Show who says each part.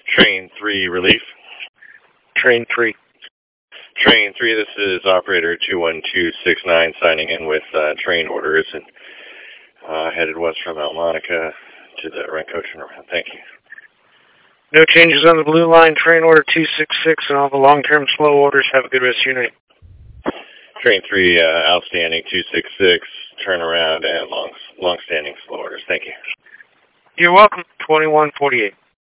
Speaker 1: Train 3 relief.
Speaker 2: Train 3.
Speaker 1: Train 3, this is operator 21269 signing in with train orders and headed west from Mount Monica to the Renko turnaround. Thank you.
Speaker 2: No changes on the blue line. Train order 266 and all the long-term slow orders. Have a good rest of your night.
Speaker 1: Train 3, outstanding 266, turnaround and long-standing slow orders. Thank you.
Speaker 2: You're welcome. 2148.